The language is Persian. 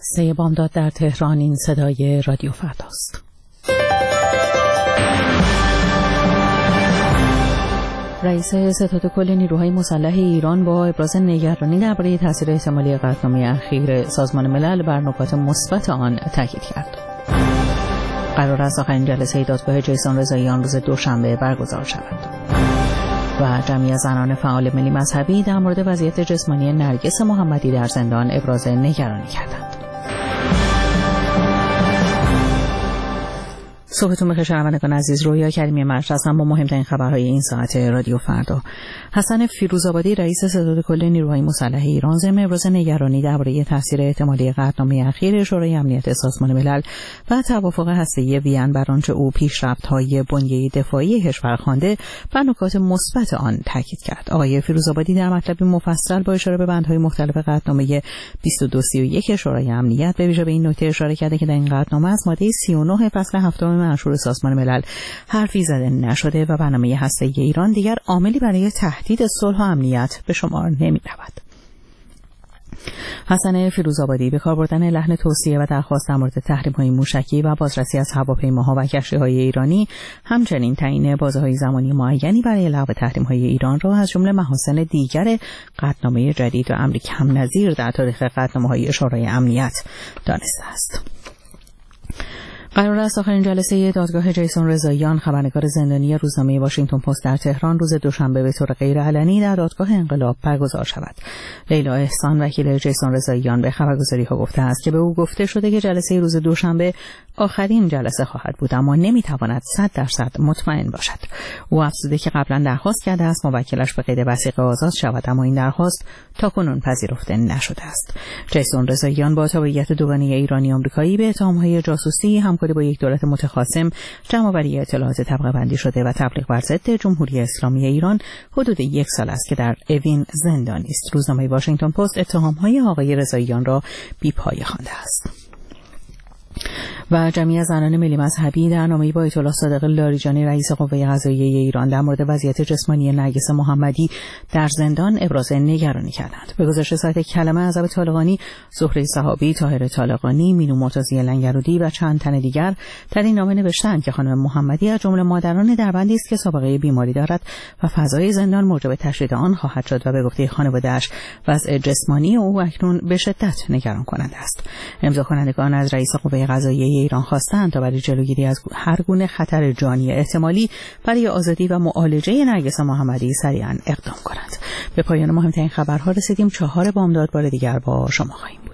3 بامداد در تهران. این صدای رادیو فرداست. رئیس ستاد کل نیروهای مسلح ایران با ابراز نگرانی درباره تاثیر احتمالی قطعنامه اخیر سازمان ملل بر نکات مثبت آن تاکید کرد. قرار است آخرین جلسه دادگاه جیسون رضاییان روز دوشنبه برگزار شود. و جمعی از زنان فعال ملی مذهبی در مورد وضعیت جسمانی نرگس محمدی در زندان ابراز نگرانی کردند. صبحتون بخیر شنوندگان عزیز. رویا کریمی مرش هستم با مهمترین خبرهای این ساعت رادیو فردا. حسن فیروزآبادی رئیس ستاد کل نیروهای مسلح ایران ضمن ابراز نگرانی درباره تاثیر احتمالی قطعنامه اخیر شورای امنیت سازمان ملل و توافق هسته‌ای وین بر آنچه او پیشرفت‌های بنیه دفاعی کشور خوانده بر نکات مثبت آن تاکید کرد. آقای فیروزآبادی در مطلبی مفصل با اشاره به بندهای مختلف قطعنامه 2231 شورای امنیت به ویژه به این نکته اشاره کرده که در این قطعنامه از ماده 39 فصل 7 منشور سازمان ملل حرفی زده نشده و برنامه هسته‌ای ایران دیگر عاملی برای تهدید صلح و امنیت به شمار نمی‌رود. حسن فیروزآبادی به کار بردن لحن توصیه و درخواست در مورد تحریم‌های موشکی و بازرسی از هواپیماها و کشتی‌های ایرانی، همچنین تعیین بازه‌های زمانی معینی برای لغو تحریم‌های ایران را از جمله محاسن دیگر قطعنامه جدید و امری کم نظیر در تاریخ قطعنامه‌های شورای امنیت دانسته است. قرار است آخرین جلسه دادگاه جیسون رضاییان، خبرنگار زندانی روزنامه واشنگتن پست در تهران، روز دوشنبه به طور غیرعلنی در دادگاه انقلاب برگزار شود. لیلا احسان وکیل جیسون رضاییان به خبرگزاری‌ها گفته است که به او گفته شده که جلسه روز دوشنبه آخرین جلسه خواهد بود، اما نمیتواند 100% مطمئن باشد. او افزوده که قبلا درخواست کرده است موکلش به قید وثیقه آزاد شود، اما این درخواست تاکنون پذیرفته نشده است. جیسون رضاییان با تابعیت دوگانه ایرانی آمریکایی به اتهام‌های جاسوسی، همکاری با یک دولت متخاصم، جمع‌آوری اطلاعات طبقه‌بندی شده و تبلیغ بر ضد جمهوری اسلامی ایران حدود 1 سال است که در اوین زندانی است. روزنامه واشنگتن پست اتهام‌های آقای رضاییان را بی‌پایه خوانده است. و جمعی از زنان ملی مذهبی در نامه‌ای با آیت الله صادق لاریجانی رئیس قوه قضاییه ایران در مورد وضعیت جسمانی نرگس محمدی در زندان ابراز نگرانی کردند. به گزارش سایت کلمه عزب طالقانی، زهره صحابی، طاهر طالقانی، مینو مرتضی لنگرودی و چند تن دیگر در این نامه نوشتند که خانم محمدی از جمله مادران دربندی است که سابقه بیماری دارد و فضای زندان موجب تشدید آن خواهد شد و به گفته خانواده‌اش وضع جسمانی او اکنون به شدت نگران کننده است. امضا کنندگان از رئیس قوه قضاییه ایران خواستند تا برای جلوگیری از هر گونه خطر جانی احتمالی برای آزادی و معالجه نرگس محمدی سریعاً اقدام کنند. به پایان مهمترین خبرها رسیدیم. 4 بامداد بار دیگر با شما خواهیم بود.